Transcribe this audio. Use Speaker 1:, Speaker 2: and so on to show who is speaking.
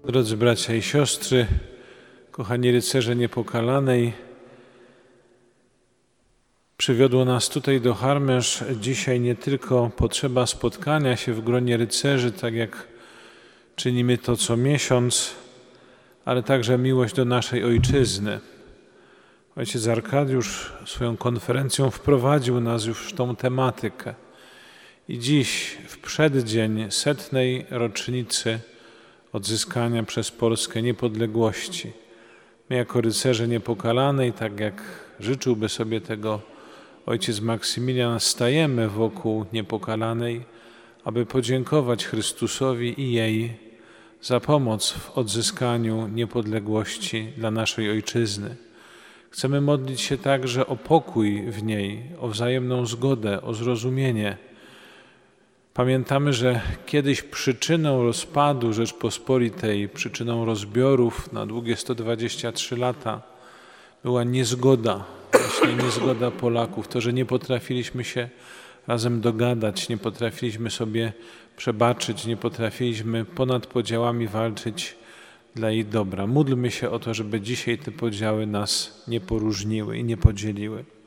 Speaker 1: Drodzy bracia i siostry, kochani rycerze Niepokalanej, przywiodło nas tutaj do Harmesz dzisiaj nie tylko potrzeba spotkania się w gronie rycerzy, tak jak czynimy to co miesiąc, ale także miłość do naszej ojczyzny. Ojciec Arkadiusz swoją konferencją wprowadził nas już w tą tematykę. I dziś, w przeddzień 100. rocznicy odzyskania przez Polskę niepodległości, my jako rycerze Niepokalanej, tak jak życzyłby sobie tego ojciec Maksymilian, stajemy wokół Niepokalanej, aby podziękować Chrystusowi i jej za pomoc w odzyskaniu niepodległości dla naszej ojczyzny. Chcemy modlić się także o pokój w niej, o wzajemną zgodę, o zrozumienie. Pamiętamy, że kiedyś przyczyną rozpadu Rzeczpospolitej, przyczyną rozbiorów na długie 123 lata była niezgoda, właśnie niezgoda Polaków, to, że nie potrafiliśmy się razem dogadać, nie potrafiliśmy sobie przebaczyć, nie potrafiliśmy ponad podziałami walczyć dla jej dobra. Módlmy się o to, żeby dzisiaj te podziały nas nie poróżniły i nie podzieliły.